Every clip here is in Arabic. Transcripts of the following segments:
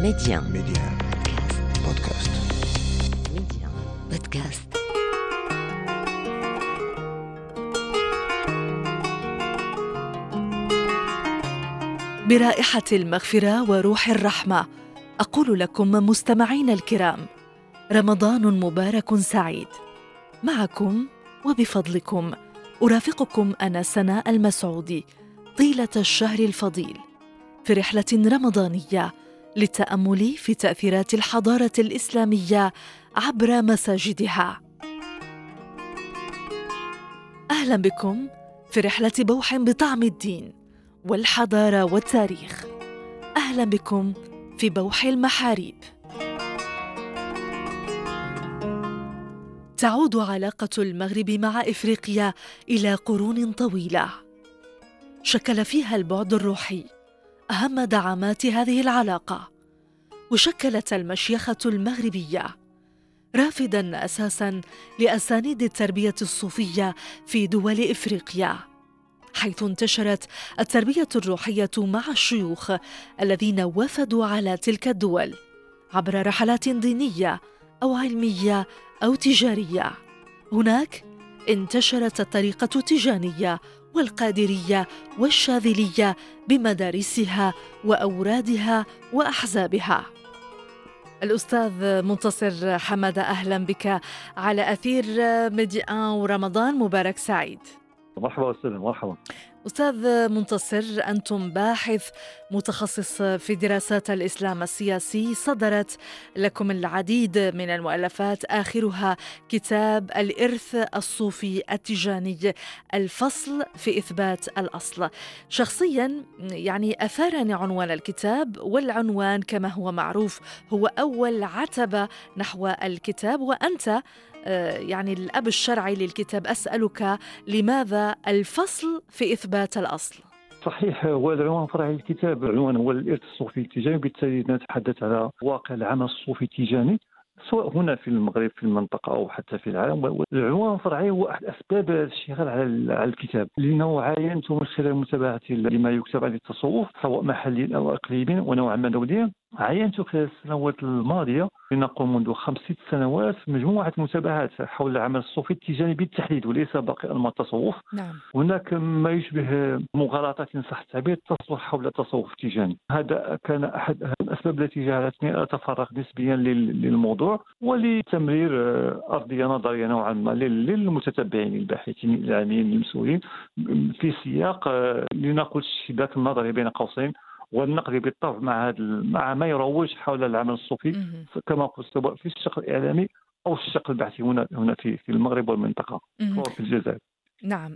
Média. بودكاست. Média. Podcast. برائحة المغفرة وروح الرحمة أقول لكم مستمعين الكرام: رمضان مبارك سعيد. معكم وبفضلكم أرافقكم أنا سناء المسعودي طيلة الشهر الفضيل في رحلة رمضانية للتأمل في تأثيرات الحضارة الإسلامية عبر مساجدها. أهلا بكم في رحلة بوح بطعم الدين والحضارة والتاريخ. أهلا بكم في بوح المحاريب. تعود علاقة المغرب مع إفريقيا إلى قرون طويلة، شكل فيها البعد الروحي أهم دعامات هذه العلاقة، وشكلت المشيخة المغربية رافداً أساساً لأسانيد التربية الصوفية في دول إفريقيا، حيث انتشرت التربية الروحية مع الشيوخ الذين وفدوا على تلك الدول عبر رحلات دينية أو علمية أو تجارية. هناك انتشرت الطريقة التيجانية والقادرية والشاذلية بمدارسها وأورادها وأحزابها. الأستاذ منتصر حمادة، أهلا بك على أثير ميديا ورمضان مبارك سعيد. مرحبا أستاذ، مرحبا. أستاذ منتصر، أنتم باحث متخصص في دراسات الإسلام السياسي، صدرت لكم العديد من المؤلفات، آخرها كتاب الإرث الصوفي التيجاني، الفصل في إثبات الأصل. شخصيا أثارني عنوان الكتاب، والعنوان كما هو معروف هو أول عتبة نحو الكتاب، وأنت الأب الشرعي للكتاب. أسألك: لماذا الفصل في إثبات الأصل؟ صحيح، هو العنوان الفرعي للكتاب، العنوان هو الإرث الصوفي التيجاني، بالتالي نتحدث على واقع العمل الصوفي التيجاني سواء هنا في المغرب في المنطقة أو حتى في العالم. العنوان الفرعي هو أحد أسباب الاشتغال على الكتاب، لأنه عاينت من خلال متابعتي لما يكتب عن التصوف سواء محليا أو إقليميا ونوعا ما دوليا. عاينت خلال السنوات الماضية، لنقل منذ 5-6 سنوات، مجموعة متابعات حول العمل الصوفي التيجاني بالتحديد وليس باقي أنماط التصوف. نعم. هناك ما يشبه مغالطات إن صح التعبير تصلح حول التصوف التيجاني. هذا كان أحد أهم الأسباب التي جعلتني أتفرغ نسبيا للموضوع ولتمرير أرضية نظرية نوعا ما للمتتبعين الباحثين العامين المسؤولين في سياق لنقل الشباك النظري بين قوسين والنقد بالطبع مع ما يروج حول العمل الصوفي كما قلت سواء في الشق الإعلامي أو الشق البحثي هنا في المغرب والمنطقة وفي الجزائر. نعم،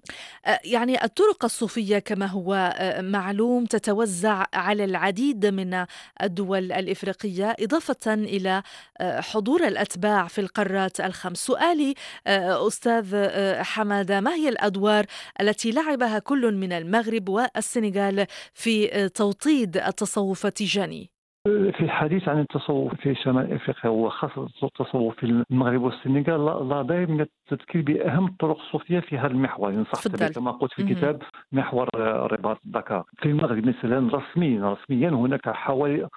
الطرق الصوفية كما هو معلوم تتوزع على العديد من الدول الإفريقية، إضافة إلى حضور الأتباع في القارات الخمس. سؤالي أستاذ حمادة: ما هي الأدوار التي لعبها كل من المغرب والسنغال في توطيد التصوف التيجاني؟ في الحديث عن التصوف في شمال افريقيا وخاصه التصوف في المغرب والسنغال، لا بد من التذكير باهم الطرق الصوفيه في هذا المحور. ان صح كما قلت في الكتاب محور رباط دكار. في المغرب مثلا رسميا هناك حوالي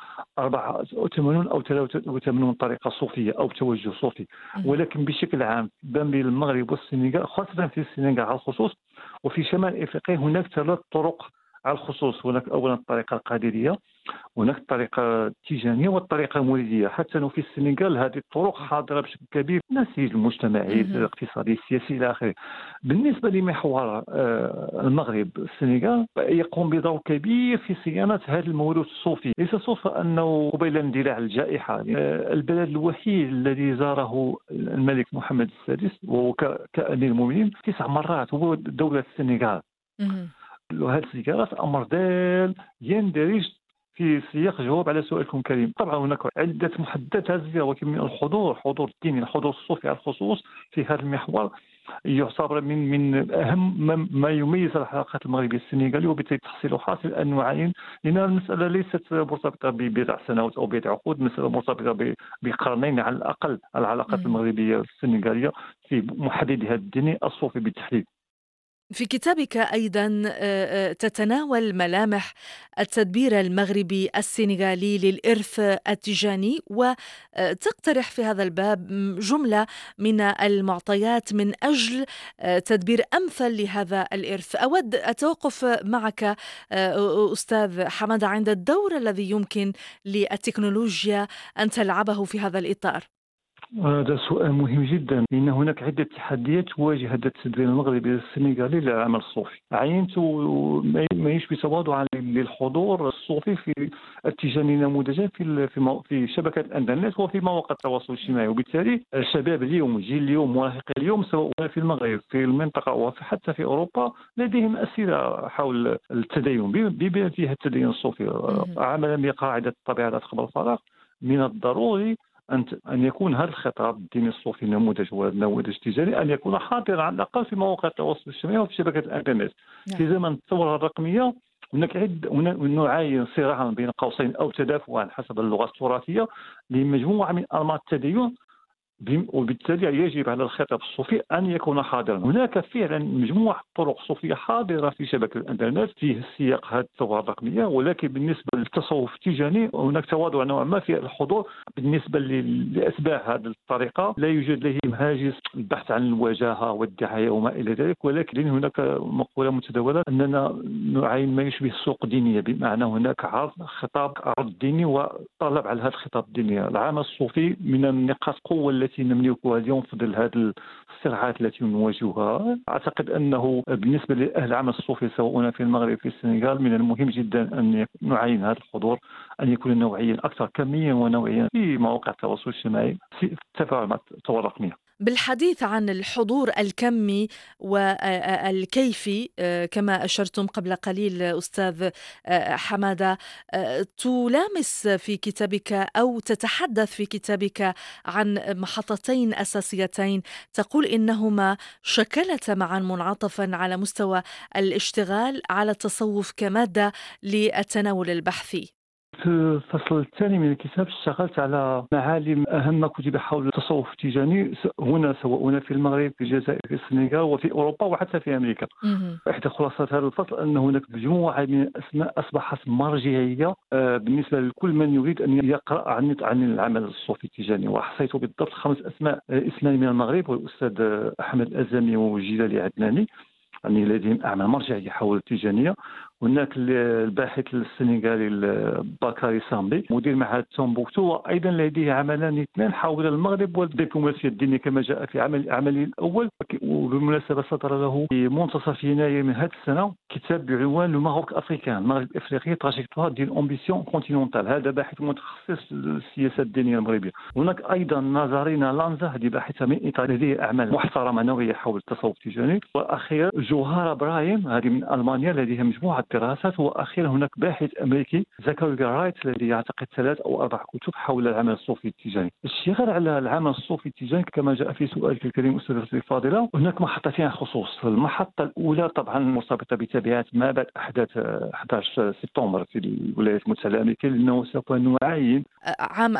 84 او 83 طريقه صوفيه او توجه صوفي، ولكن بشكل عام بين المغرب والسنغال، خاصه في السنغال على الخصوص وفي شمال افريقيا، هناك 3 طرق على الخصوص. هناك اولا الطريقه القادريه، هناك الطريقة التيجانية والطريقة المولدية. حتى في السنغال هذه الطرق حاضرة بشكل كبير، النسيج المجتمعي الاقتصادي السياسي إلى آخره. بالنسبة لمحور المغرب، السنغال يقوم بدور كبير في صيانة هذا الموروث الصوفي. ليس صدفة أنه قبيل اندلاع الجائحة البلد الوحيد الذي زاره الملك محمد السادس وهو كأمير المؤمنين 9 مرات هو دولة السنغال. وهذه الزيارات أمر دال يندرج في سياق جواب على سؤالكم كريم. طبعا هناك عدة محددات هذه، ولكن من الحضور الديني، الحضور الصوفي على الخصوص في هذا المحور يعتبر من أهم ما يميز الحلقات المغربية السنغالية، وبالتالي تحصيل حاصل أن نعاين، لأن المسألة ليست مرتبطة ببضع سنوات أو بضع عقود، مسألة مرتبطة بقرنين على الأقل. العلاقات المغربية السنغالية في محددها الديني الصوفي بالتحديد. في كتابك أيضا تتناول ملامح التدبير المغربي السنغالي للإرث التيجاني، وتقترح في هذا الباب جملة من المعطيات من أجل تدبير أمثل لهذا الإرث. أود التوقف معك أستاذ حمادة عند الدور الذي يمكن للتكنولوجيا أن تلعبه في هذا الإطار. هذا سؤال مهم جدا، لأن هناك عدة تحديات تواجه هذا التدبير المغربي السنغالي للعمل الصوفي. عينت ما يشبه تواضعا للحضور الصوفي في التيجاني نموذجا في شبكة الإنترنت وفي مواقع التواصل الاجتماعي، وبالتالي الشباب اليوم، جيل اليوم، مراهقي اليوم، سواء في المغرب في المنطقة وحتى في أوروبا، لديهم أسئلة حول التدين بما فيها التدين الصوفي. عملا بقاعدة طبيعة قبل الفراغ، من الضروري أن يكون هذا الخطاب الديني الصوفي نموذج ونموذج تجاري أن يكون حاضرا على الأقل في مواقع التواصل الاجتماعي وفي شبكة الإنترنت. في زمن الثورة الرقمية هناك نوعين صراعا بين قوسين أو تدافعا حسب اللغة التراثية لمجموعة من أنماط التدين، وبالتالي يجب على الخطاب الصوفي أن يكون حاضرا. هناك فعلا مجموعة طرق صوفية حاضرة في شبكة الإنترنت في سياق هذه الثورة الرقمية، ولكن بالنسبة للتصوف التيجاني هناك تواضع نوعا ما في الحضور. بالنسبة لأتباع هذه الطريقة لا يوجد لديهم هاجس البحث عن الوجاهة والدعاية وما إلى ذلك، ولكن هناك مقولة متداولة أننا نعاين ما يشبه السوق دينية، بمعنى هناك عرض ديني وطلب على هذا الخطاب الديني. العمل الصوفي من النقاط قوة التي نملكها اليوم في ظل هذه الصراعات التي نواجهها. أعتقد أنه بالنسبة لأهل العمل الصوفي سواء في المغرب في السنغال من المهم جدا أن نعين هذا الحضور، أن يكون نوعيا أكثر كميا ونوعيا في مواقع التواصل الاجتماعي في التفاعل مع الثورة الرقمية. بالحديث عن الحضور الكمي والكيفي كما أشرتم قبل قليل أستاذ حمادة، تلامس في كتابك أو تتحدث في كتابك عن محطتين أساسيتين تقول إنهما شكلتا معا منعطفا على مستوى الاشتغال على التصوف كمادة للتناول البحثي. في الفصل الثاني من الكتاب اشتغلت على معالم أهم ما كتب حول التصوف التيجاني هنا، سواء في المغرب في الجزائر في السنغال وفي أوروبا وحتى في أمريكا. إحدى خلاصات هذا الفصل أن هناك مجموعة من الأسماء أصبحت مرجعية بالنسبة لكل من يريد أن يقرأ عن العمل الصوفي التيجاني، وحصيت بالضبط 5 أسماء. اسمان من المغرب والأستاذ أحمد الأزامي وجلال عدناني، يعني لديهم أعمال مرجعية حول التيجانية. هناك الباحث السنغالي باكاري سامبي مدير معهد تومبوكتو، وايضا لديه عملان اثنان حول المغرب والدبلوماسيه الدينيه كما جاء في عمله الاول. وبالمناسبه صدر له في منتصف يناير من هذه السنه كتاب بعنوان لو ماروك افريكان، المغرب الافريقي تراجيكتوار ديال امبيسيون كونتينونتال. هذا باحث متخصص في السياسه الدينيه المغربيه. هناك ايضا نازارينا لانزا، هذه باحثه من ايطاليا لديه اعمال محترمه نوعيه حول التصوف التيجاني. واخيرا جوهارة برايم هذه من المانيا لديها مجموعه دراسات. واخيرا هناك باحث امريكي زكاري رايت الذي يعتقد 3 أو 4 كتب حول العمل الصوفي التيجاني. الاشتغال على العمل الصوفي التيجاني كما جاء في سؤالك الكريم استاذتي الفاضله، هناك محطتين خصوص. المحطه الاولى طبعا مرتبطه بتبعات ما بعد احداث 11 سبتمبر في الولايات المتحده الامريكيه، لانه سوف نعاين عام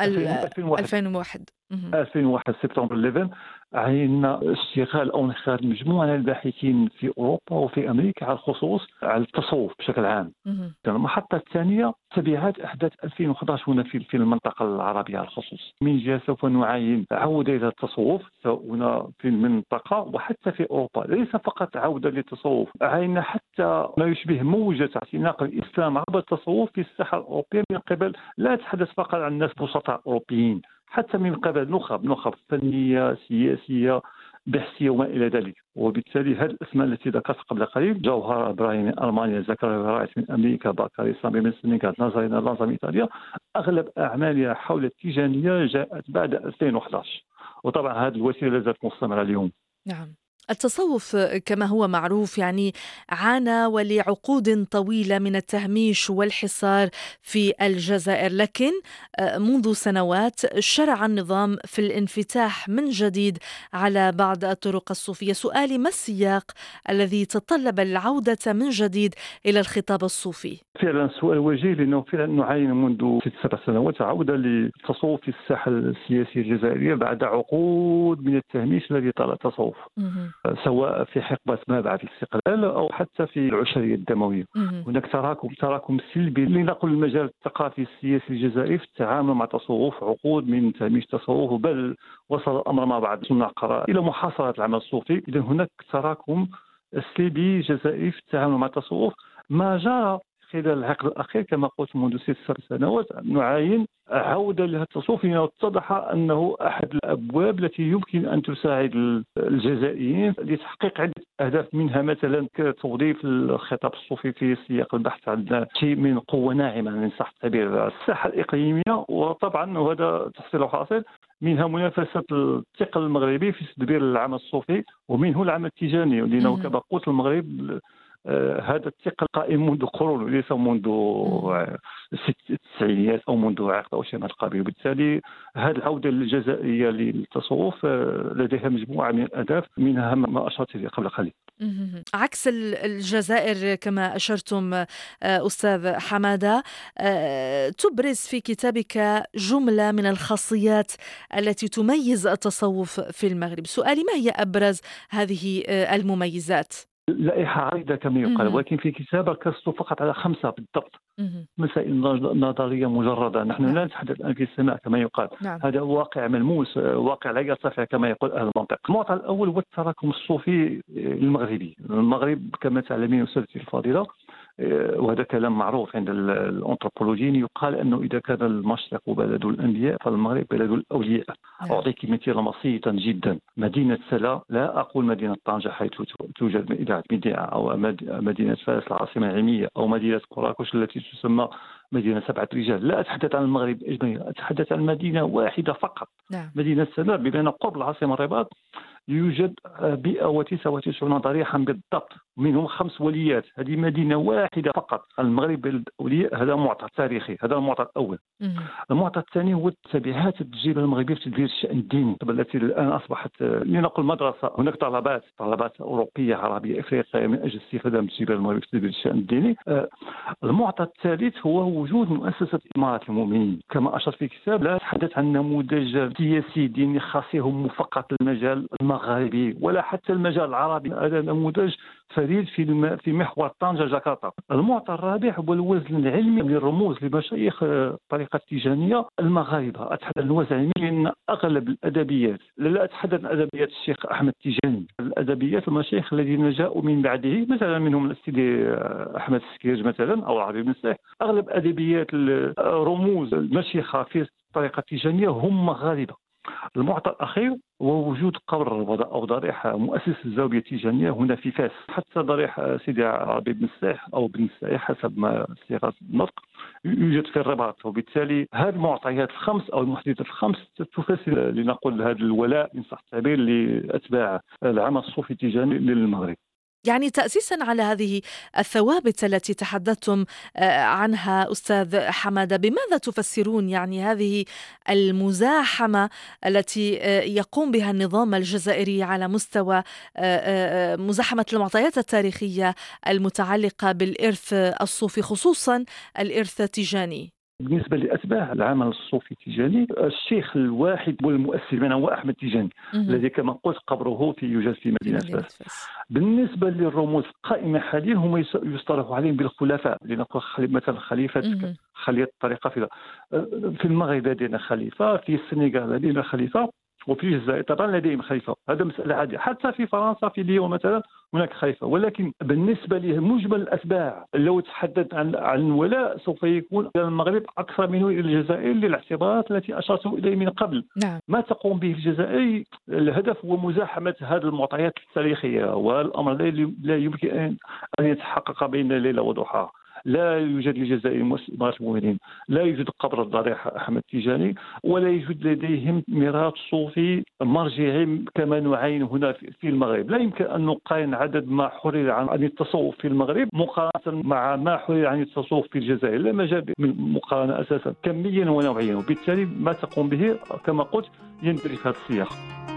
2001 سبتمبر 11 عيننا اشتغال أو انخراط مجموعة من الباحثين في أوروبا وفي أمريكا على الخصوص على التصوف بشكل عام. المحطة الثانية تبعات أحداث 2011 هنا في المنطقة العربية على الخصوص. من جهة سوف نعاين عودة إلى التصوف هنا في المنطقة وحتى في أوروبا، ليس فقط عودة للتصوف، عينا حتى ما يشبه موجة اعتناق الإسلام عبر التصوف في الساحة الأوروبية من قبل، لا أتحدث فقط عن الناس بسطاء أوروبيين، حتى من قبل نخب فنية سياسية بحثية وما إلى ذلك. وبالتالي هذه الأسماء التي ذكرت قبل قليل، جوهرة برايم من ألمانيا، زكاري رايت من أمريكا، باكاري سامبي من السنغال، نازارينا لانزا من إيطاليا، أغلب أعمالها حول التيجانية جاءت بعد 2011، وطبعا هذه الوسيلة لا زالت مستمرة اليوم. نعم. التصوف كما هو معروف يعني عانى ولعقود طويلة من التهميش والحصار في الجزائر، لكن منذ سنوات شرع النظام في الانفتاح من جديد على بعض الطرق الصوفية. سؤالي، ما السياق الذي تطلب العودة من جديد إلى الخطاب الصوفي؟ فعلا سؤال وجيه، لأنه فعلا نعاني منذ 6-7 سنوات عودة للتصوف في الساحة السياسية الجزائرية بعد عقود من التهميش الذي طال التصوف. سواء في حقبة ما بعد الاستقلال أو حتى في العشرية الدموية. هناك تراكم سلبي لنقل المجال الثقافي السياسي الجزائري في التعامل مع التصوف، عقود من تهميش التصوف، بل وصل الأمر مع بعض صناع القرار إلى محاصرة العمل الصوفي. إذن هناك تراكم سلبي جزائري في التعامل مع التصوف. ما جرى خلال العقد الأخير كما قلت منذ 6 سنوات نعاين عودة لهذا التصوف، لأنه اتضح أنه أحد الأبواب التي يمكن أن تساعد الجزائريين لتحقيق عدة أهداف، منها مثلا توظيف الخطاب الصوفي في سياق البحث عن شيء من قوة ناعمة من صح التعبير الساحة الإقليمية، وطبعا وهذا تحصيل حاصل منها منافسة الثقل المغربي في تدبير العمل الصوفي، ومنه العمل التجاري، لأنه كما قلت المغرب هذا الثقل قائم منذ قرون وليس منذ التسعينيات أو منذ عقد أو شيء من القبيل. وبالتالي هذه العودة الجزائرية للتصوف لديها مجموعة من الأهداف، منها ما أشرت إليه قبل قليل. عكس الجزائر كما أشرتم أستاذ حمادة، تبرز في كتابك جملة من الخاصيات التي تميز التصوف في المغرب. سؤالي ما هي أبرز هذه المميزات؟ لائحة عريضة كما يقال، ولكن في كتاب ركزت فقط على 5 بالضبط. مسائل نظرية مجردة. نحن لا نتحدث الآن في السماء كما يقال. هذا واقع ملموس، واقع لا يرتفع كما يقول أهل المنطق. المعطى الأول هو التراكم الصوفي المغربي. المغرب كما تعلمين أستاذتي الفاضلة، وهذا كلام معروف عند الأنثروبولوجيين، يقال أنه إذا كان المشرق بلد الأنبياء فالمغرب بلد الأولياء. أعطيك مثالا بسيطا جدا. مدينة سلا، لا أقول مدينة طنجة حيث توجد إذاعة ميديا، أو مدينة فاس العاصمة العلمية، أو مدينة كراكش التي تسمى مدينة 7 رجال. لا أتحدث عن المغرب إجماليا، أتحدث عن مدينة واحدة فقط. مدينة سلا بمعنى قرب العاصمة الرباط يوجد 199 ضريحا بالضبط، منهم 5 وليات. هذه مدينة واحدة فقط. المغرب بلد أولياء، هذا معطى تاريخي، هذا المعطى الأول. المعطى الثاني هو التبعات التجربة المغربية في تدبير الشأن الديني، التي الآن أصبحت لنقل مدرسة. هناك طلبات أوروبية عربية إفريقية من أجل الاستفادة من التجربة المغربية في تدبير الشأن الديني. المعطى الثالث هو وجود مؤسسة إمارة المؤمنين. كما أشرت في الكتاب، لا أتحدث عن نموذج سياسي ديني خاص يهم فقط المجال المغربي ولا حتى المجال العربي. هذا نموذج فريد في محور طنجة جاكرتا. المعطى الرابع هو الوزن العلمي للرموز لمشايخ الطريقة التيجانية المغاربة. أتحدث عن الوزن العلمي لأن أغلب الأدبيات، لا أتحدث عن أدبيات الشيخ أحمد التيجاني، الأدبيات المشايخ الذين جاءوا من بعده، مثلا منهم السيدي أحمد السكيرج مثلا أو العربي بن الساح. أغلب أدبيات رموز المشيخة في الطريقة التيجانية هم مغاربة. المعطى الأخير هو وجود قبر أو ضريح مؤسس الزاوية التيجانية هنا في فاس. حتى ضريح سيدي عربي بن الساح أو بن الساح حسب ما صيغة النطق يوجد في الرباط. وبالتالي هذه المعطيات ال5 أو المحددات ال5 تفسر لنقول هذا الولاء إن صح التعبير لأتباع العمل الصوفي التيجاني للمغرب. يعني تأسيسا على هذه الثوابت التي تحدثتم عنها أستاذ حمادة، بماذا تفسرون يعني هذه المزاحمة التي يقوم بها النظام الجزائري على مستوى مزاحمة المعطيات التاريخية المتعلقة بالإرث الصوفي، خصوصا الإرث التيجاني؟ بالنسبة لأتباع العمل الصوفي التيجاني، الشيخ الواحد والمؤسس منه هو أحمد التيجاني الذي كما قلت قبره يوجد في مدينة فاس. بالنسبة للرموز القائمة حاليا هم يصطلح عليهم بالخلفاء، لنقول مثلا خليفة الطريقة في المغرب لدينا خليفة، في السنغال لدينا خليفة، وفي الجزائر طبعا لديهم خليفة. هذا مسألة عادية. حتى في فرنسا في ليون مثلا هناك خليفة. ولكن بالنسبة لمجمل الأتباع لو تحدث عن الولاء سوف يكون المغرب أكثر منه إلى الجزائر للاعتبارات التي أشرت إليه من قبل. ما تقوم به الجزائر الهدف هو مزاحمة هذه المعطيات التاريخية، والأمر لا يمكن أن يتحقق بين ليلة وضحاها. لا يوجد للجزائر إمارة المؤمنين، لا يوجد قبر الضريح أحمد التيجاني، ولا يوجد لديهم ميراث صوفي مرجعي كما نعاين هنا في المغرب. لا يمكن أن نقارن عدد ما حرر عن التصوف في المغرب مقارنة مع ما حرر عن التصوف في الجزائر. لا مجال من مقارنة أساسا كميا ونوعيا، وبالتالي ما تقوم به كما قلت يندرج في هذا السياق.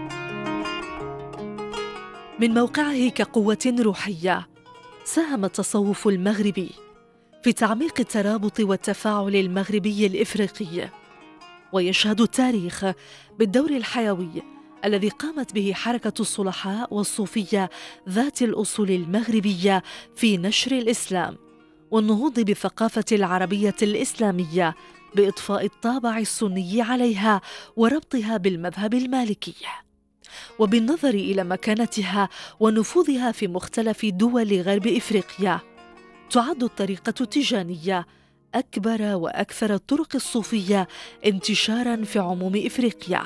من موقعه كقوة روحية، ساهم التصوف المغربي في تعميق الترابط والتفاعل المغربي الإفريقي، ويشهد التاريخ بالدور الحيوي الذي قامت به حركة الصلحاء والصوفية ذات الأصول المغربية في نشر الإسلام والنهوض بالثقافة العربية الإسلامية بإضفاء الطابع السني عليها وربطها بالمذهب المالكي. وبالنظر إلى مكانتها ونفوذها في مختلف دول غرب إفريقيا، تعد الطريقة التيجانية أكبر وأكثر الطرق الصوفية انتشاراً في عموم إفريقيا.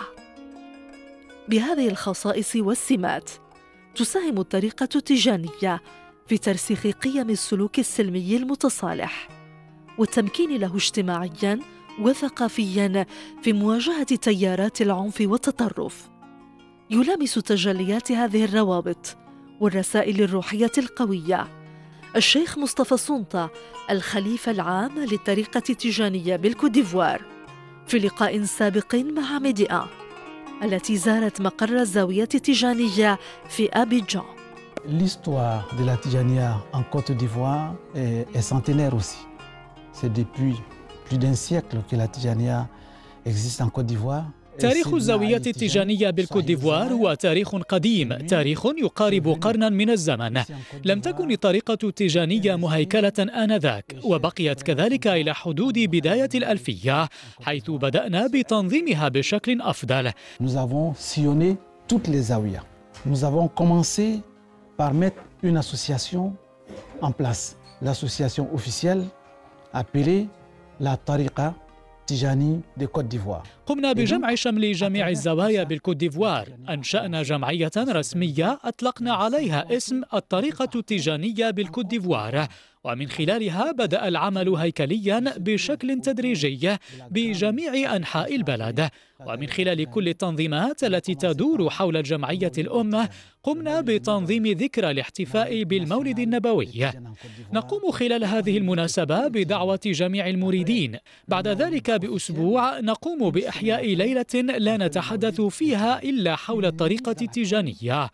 بهذه الخصائص والسمات تساهم الطريقة التيجانية في ترسيخ قيم السلوك السلمي المتصالح والتمكين له اجتماعياً وثقافياً في مواجهة تيارات العنف والتطرف. يلامس تجليات هذه الروابط والرسائل الروحية القوية الشيخ مصطفى سونطة الخليفة العام للطريقة التيجانية بالكوت ديفوار في لقاء سابق مع ميديا التي زارت مقر الزاوية التيجانية في أبيجان. L'histoire de la Tijania en Côte d'Ivoire est centenaire aussi. C'est depuis plus d'un siècle que la Tijania existe en Côte d'Ivoire. تاريخ الزاوية التيجانية بالكوت ديفوار هو تاريخ قديم، تاريخ يقارب قرنا من الزمن. لم تكن الطريقة التيجانية مهيكلة آنذاك، وبقيت كذلك إلى حدود بداية الألفية، حيث بدأنا بتنظيمها بشكل أفضل. Nous avons sillonné toutes les zawiyas. Nous avons commencé par mettre une association en place, l'association officielle appelée la Tariqa Tijani de Côte d'Ivoire. قمنا بجمع شمل جميع الزوايا بالكوت ديفوار، أنشأنا جمعية رسمية أطلقنا عليها اسم الطريقة التيجانية بالكوت ديفوار، ومن خلالها بدأ العمل هيكليا بشكل تدريجي بجميع أنحاء البلد. ومن خلال كل التنظيمات التي تدور حول الجمعية الأم قمنا بتنظيم ذكرى الاحتفاء بالمولد النبوي. نقوم خلال هذه المناسبة بدعوة جميع المريدين. بعد ذلك بأسبوع نقوم بإحياء ليلة لا نتحدث فيها إلا حول الطريقة التيجانية.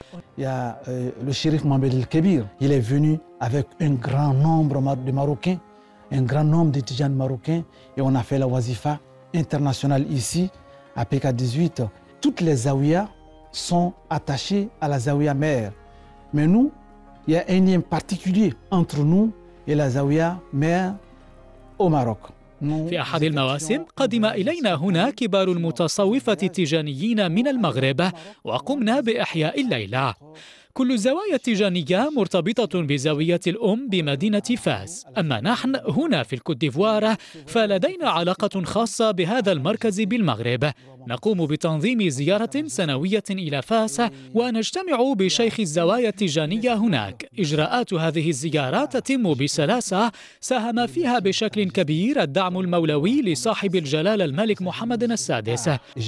Le shérif Mohamed El-Kébir, il est venu avec un grand nombre de Marocains, un grand nombre de Tijanes marocains, et on a fait la wazifa internationale ici à PK18. Toutes les zawiyas sont attachées à la zawiya mère. Mais nous, il y a un lien particulier entre nous et la zawiya mère au Maroc. في أحد المواسم قدم إلينا هنا كبار المتصوفة التيجانيين من المغرب وقمنا بإحياء الليلة. كل الزوايا التيجانية مرتبطة بزاوية الأم بمدينة فاس، أما نحن هنا في الكوت ديفوار فلدينا علاقة خاصة بهذا المركز بالمغرب. نقوم بتنظيم زيارة سنوية إلى فاس ونجتمع بشيخ الزوايا التيجانية هناك. إجراءات هذه الزيارات تتم بسلاسة، ساهم فيها بشكل كبير الدعم المولوي لصاحب الجلالة الملك محمد السادس.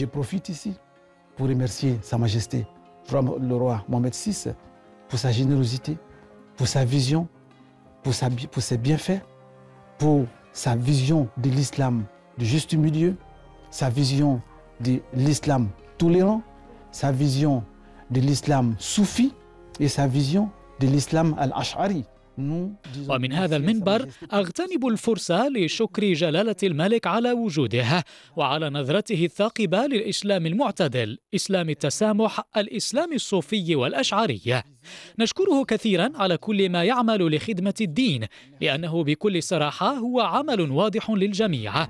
Le roi Mohamed VI, pour sa générosité, pour sa vision, pour ses bienfaits, pour sa vision de l'islam du juste milieu, sa vision de l'islam tolérant, sa vision de l'islam soufi et sa vision de l'islam al-ash'ari. ومن هذا المنبر أغتنم الفرصة لشكر جلالة الملك على وجوده وعلى نظرته الثاقبة للإسلام المعتدل، إسلام التسامح، الإسلام الصوفي والأشعري. نشكره كثيرا على كل ما يعمل لخدمة الدين، لأنه بكل صراحة هو عمل واضح للجميع.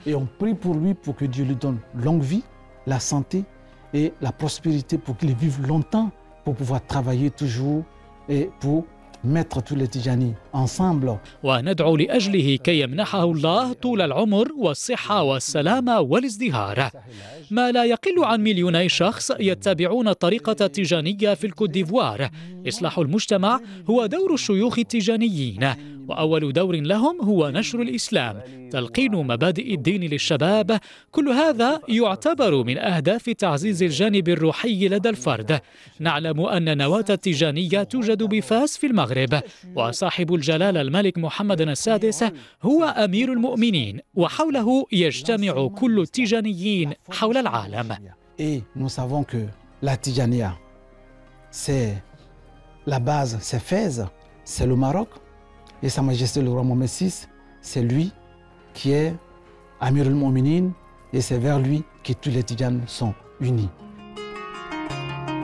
la santé et la prospérité pour qu'ils vivent longtemps, pour pouvoir travailler toujours et pour mettre tous les Tijanis ensemble. وندعو لأجله كي يمنحه الله طول العمر والصحة والسلامة والازدهار. ما لا يقل عن 2,000,000 شخص يتبعون الطريقة التيجانية في الكوت ديفوار. إصلاح المجتمع هو دور الشيوخ التيجانيين، وأول دور لهم هو نشر الإسلام، تلقين مبادئ الدين للشباب. كل هذا يعتبر من أهداف تعزيز الجانب الروحي لدى الفرد. نعلم أن نواة التيجانية توجد بفاس في المغرب، وصاحب الجلالة الملك محمد السادس هو أمير المؤمنين، وحوله يجتمع كل التيجانيين حول العالم. Et nous savons que la Tijania, c'est la base, c'est Fès, c'est le Maroc. Et Sa Majesté le roi Mohamed VI, c'est lui qui est Amir al-Mu'minin et c'est vers lui que tous les Tidjanes sont unis.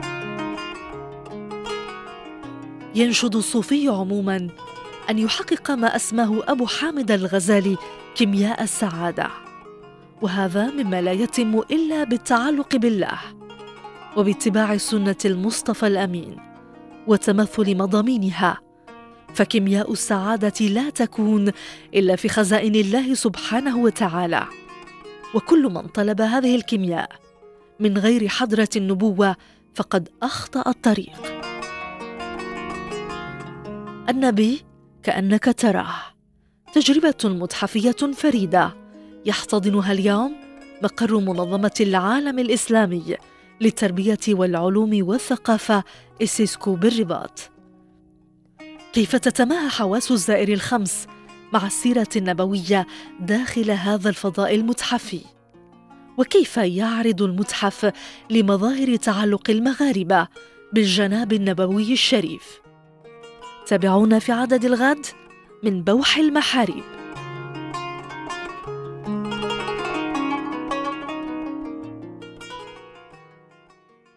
ينشد الصوفي عموما أن يحقق ما أسماه أبو حامد الغزالي كيمياء السعادة، وهذا مما لا يتم إلا بالتعلق بالله وباتباع سنة المصطفى الأمين وتمثل مضامينها، فكيمياء السعادة لا تكون إلا في خزائن الله سبحانه وتعالى. وكل من طلب هذه الكيمياء من غير حضرة النبوة فقد أخطأ الطريق. النبي كأنك تراه، تجربة متحفية فريدة يحتضنها اليوم مقر منظمة العالم الإسلامي للتربية والعلوم والثقافة السيسكو بالرباط. كيف تتماهى حواس الزائر الخمس مع السيرة النبوية داخل هذا الفضاء المتحفي؟ وكيف يعرض المتحف لمظاهر تعلق المغاربة بالجناب النبوي الشريف؟ تابعونا في عدد الغد من بوح المحاريب.